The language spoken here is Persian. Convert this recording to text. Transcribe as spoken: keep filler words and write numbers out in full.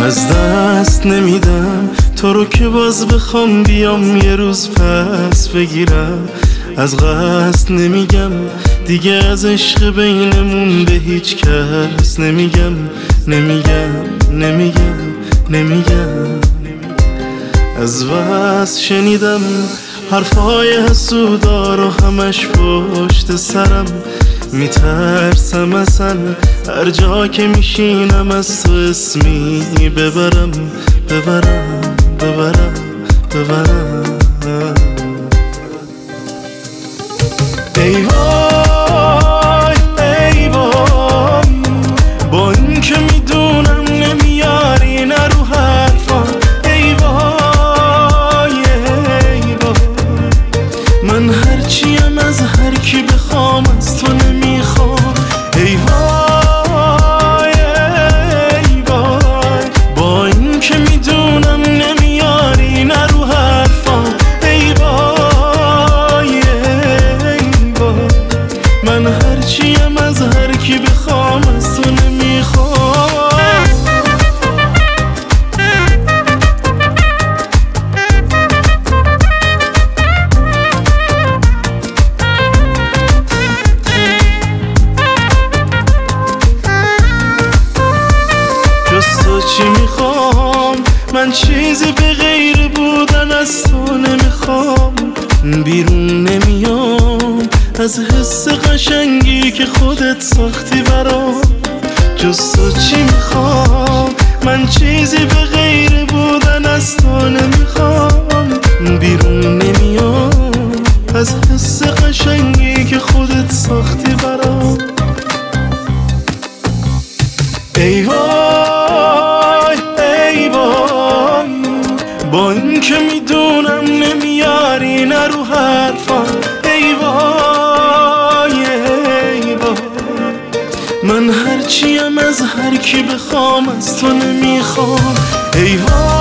از دست نمیدم تو رو که باز بخوام بیام یه روز پس بگیرم. از قصد نمیگم دیگه از عشق بینمون به هیچ کس نمیگم نمیگم نمیگم نمیگم. از بس شنیدم حرفای حسودا رو همش پشت سرم، میترسم اصلا هر جا که میشینم از تو اسمی ببرم ببرم ببرم ببرم. ای وای ای وای با این که میدونم نمیاری نه رو حرفا. ای وای ای وای من هرچیم از هر کی بخوام از تو نمیخوام. ای وای ای وای با این که میدونم نمیاری نه رو حرفا. ای وای ای وای من هرچیم از هر کی بخوام از تو نمیخوام. چی میخوام من چیزی به غیر بودن از تو نمیخوام. بیرون نمیام از حس قشنگی که خودت ساختی برام. جز تو چی میخوام من چیزی به غیر بودن از تو نمیخوام. بیرون نمیام از حس قشنگی که خودت ساختی برام. ای وای ای وای با این که میدونم نمیاری نه رو حرفا. ای وای ای وای من هرچیم از هر کی بخوام از تو نمیخوام. ای وای